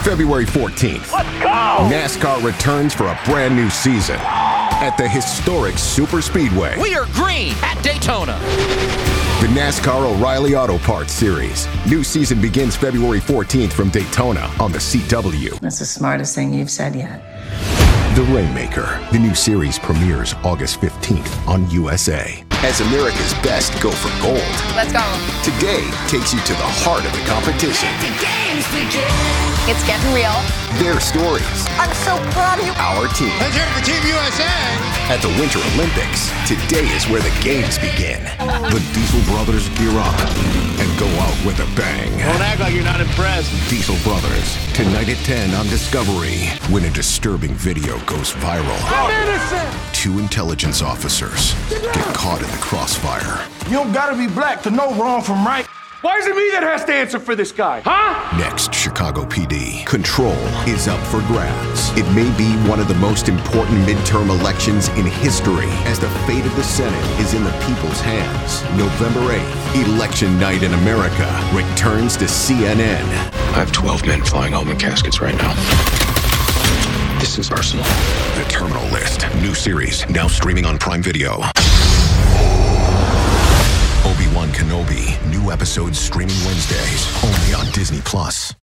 February 14th. Let's go! NASCAR returns for a brand new season at the historic Superspeedway. We are green at Daytona. The NASCAR O'Reilly Auto Parts Series. New season begins February 14th from Daytona on the CW. That's the smartest thing you've said yet. The Rainmaker. The new series premieres August 15th on USA. As America's best go for gold. Let's go. Today takes you to the heart of the competition. The games begin. It's getting real. Their stories. I'm so proud of you. Our team. Let's hear it for Team USA. At the Winter Olympics, today is where the games begin. The Diesel Brothers gear up and go out with a bang. Don't act like you're not impressed. Diesel Brothers, tonight at 10 on Discovery. When a disturbing video goes viral. I'm innocent. Two intelligence officers get caught in the crossfire. You don't gotta be black to know wrong from right. Why is it me that has to answer for this guy? Huh? Next, Chicago PD. Control is up for grabs. It may be one of the most important midterm elections in history, as the fate of the Senate is in the people's hands. November 8th, Election Night in America returns to CNN. I have 12 men flying home in caskets right now. This is personal. The Terminal List. New series, now streaming on Prime Video. Obi-Wan Kenobi. New episodes streaming Wednesdays, only on Disney+.